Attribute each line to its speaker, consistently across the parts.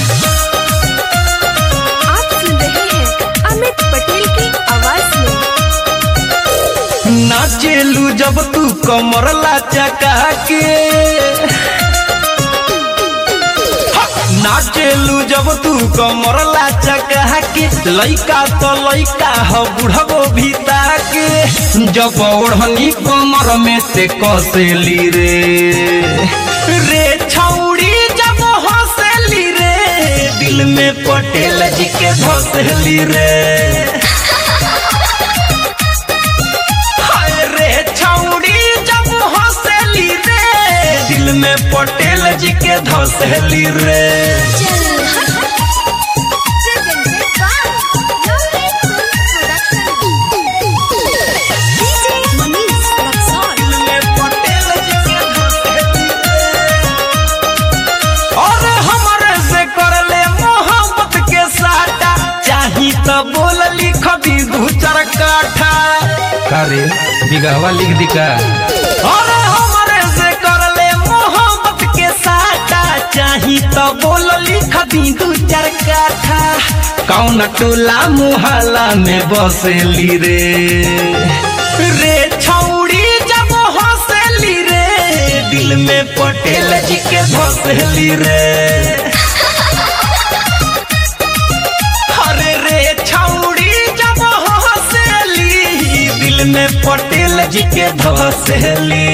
Speaker 1: आप सुन रहे हैं अमित पटेल की आवाज में।
Speaker 2: नाचेलू जब तू कमर लचका के, नाचेलू जब तू कमर लचका के, लइका तो लइका ह बुढ़बो भीता के, जब ओढ़नी कमर में से कसेली रे छौड़ी जब हंसली रे, दिल में पटेल जी के धसेली रे। हाय रे छौड़ी जब हंसली रे, दिल में पटेल जी के धसेली रे। तो बोल लिख दी दू चार काठा,
Speaker 3: कारे बिगहवा लिख दी का।
Speaker 2: अरे हमारे से कर ले मोहब्बत के साटा, चाही तो बोल लिख दी दू चार काठा। कौन टोला मुहल्ला में बसेली रे छौड़ी जब हंसली रे, दिल में पटेल जी के धसेली रे। में पटेल जी के धसेली,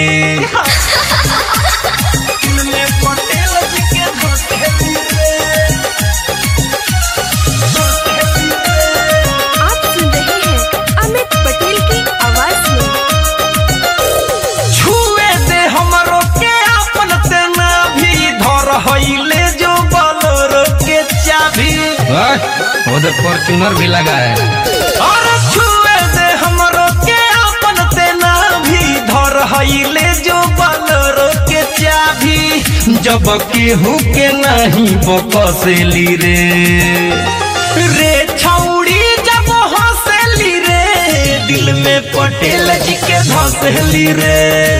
Speaker 2: दिल में पटेल जी के धसेली।
Speaker 1: आप सुन रहे हैं अमित पटेल की आवाज में।
Speaker 2: छुए दे हमरो के अपन तेना भी, धर हईले जो बलोरो के चाबी।
Speaker 3: उधर फॉर्च्यूनर भी लगा है।
Speaker 2: और छुए दे हमरो के अपन तेना भी, धर हईले जो बलोरो के चाबी, जब केहू के नहीं बकसेली रे छौड़ी जब हंसली रे, दिल में पटेल जी के धसेली रे।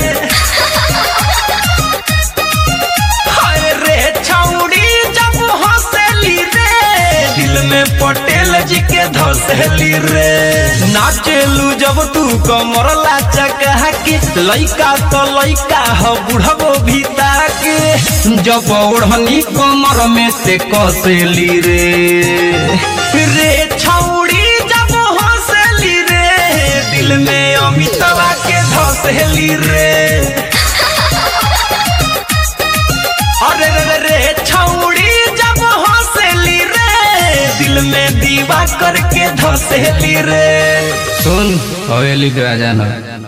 Speaker 2: हाय रे छौड़ी जब हंसली रे, दिल में पटेल जी के धसेली रे। नाचेलू जब तू कमर लचका के, लइका तो लइका ह बुढ़बो भीता के, जब ओढ़नी कमर में से कसेली रे छौड़ी जब हंसली रे, दिल में अमितवा के धसेली रे। अरे रे छौड़ी जब हंसली रे, दिल में दीवा करके धसेली रे।
Speaker 3: सुन हवेली राजा ना।